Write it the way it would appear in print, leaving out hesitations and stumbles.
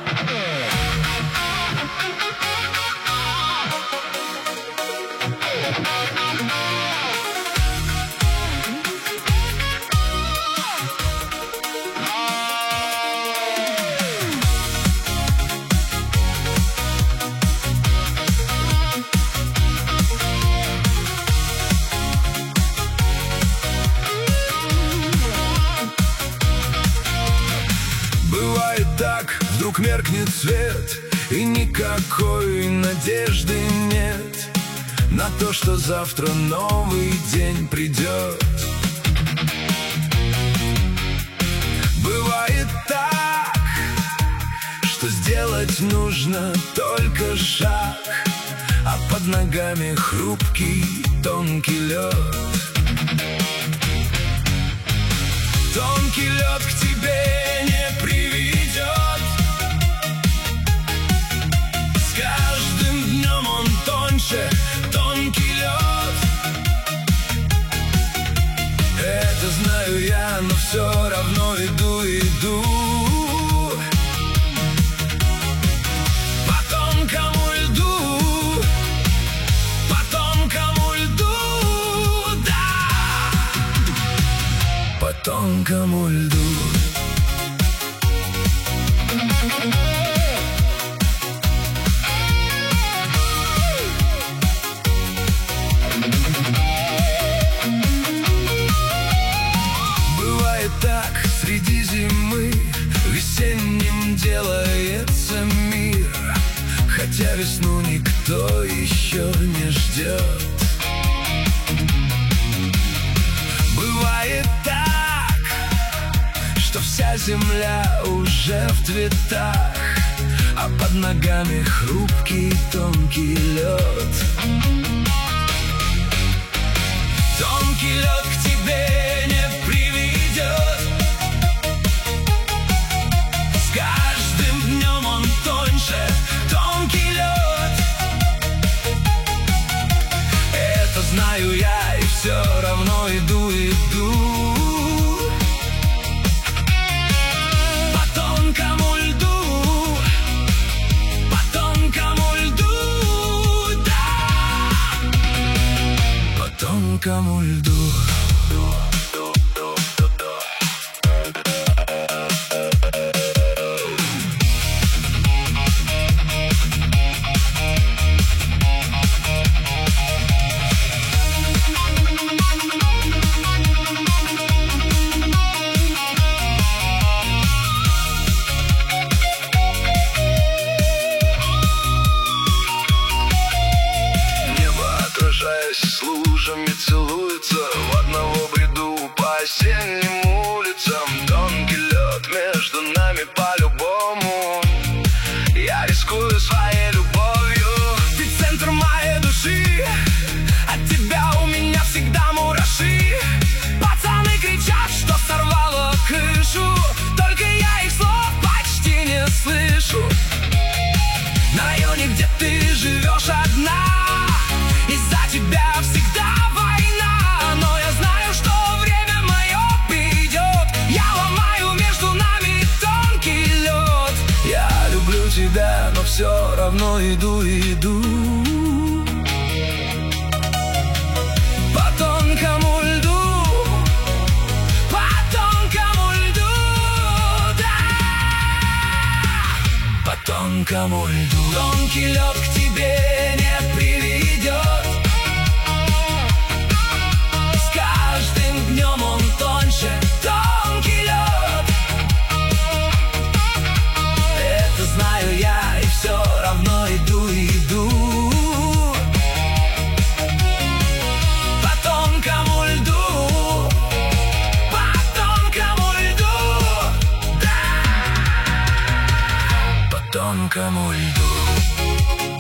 Бывает так, вдруг меркнет свет, и никакой надежды нет на то, что завтра новый день придет. Бывает так, что сделать нужно только шаг, а под ногами хрупкий тонкий лед. Тонкий лед к тебе не приведет. С каждым днем он тоньше, тонкий лед. Это знаю я, но все равно иду, иду. По тонкому льду, по тонкому льду, да, по тонкому льду. Бывает так, среди зимы весенним делается мир, хотя весну никто еще не ждет. Бывает так, что вся земля уже в цветах, а под ногами хрупкий тонкий лед. Тонкий лед к тебе не приведет. С каждым днем он тоньше, тонкий лед. Это знаю я, и все равно иду, иду. По тонкому льду, по тонкому льду, да, по тонкому льду. С лужами целуется в одного бреду по осенним улицам. Тонкий лед между нами по-любому. Я рискую своей любовью. Ты центр моей души, от тебя у меня всегда мураши. Пацаны кричат, что сорвало крышу, только я их слов почти не слышу. На районе, где ты живешь одна, из-за тебя всегда война. Но я знаю, что время мое придет. Я ломаю между нами тонкий лед. Я люблю тебя, но все равно иду, иду. По тонкому льду, по тонкому льду, да, по тонкому льду. Тонкий лед к тебе не приведет. С каждым днем он тоньше, тонкий лед. Это знаю я, и все равно иду, иду. По тонкому льду, по тонкому льду, да, по тонкому льду.